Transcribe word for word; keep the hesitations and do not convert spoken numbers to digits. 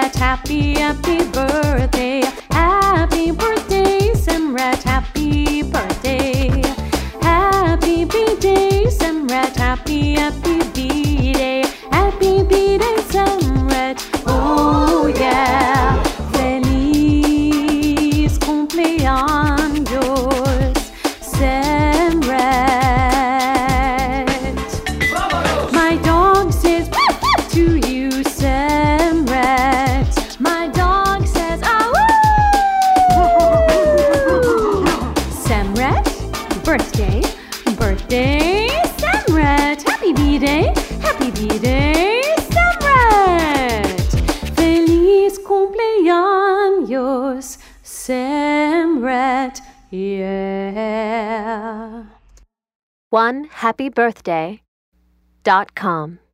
Samrat, happy, happy birthday. Happy birthday, Samrat, happy birthday. Happy B-Day, Samrat, happy, happy B-Day. Happy B-Day, Samrat, oh yeah. Feliz cumpleaños, Samrat. My dog says to you, Samrat. My dog says, ah, woo! Samrat, birthday, birthday, Samrat. Happy B-Day, happy B-Day, Samrat. Feliz cumpleaños, Samrat, yeah. one happy birthday dot com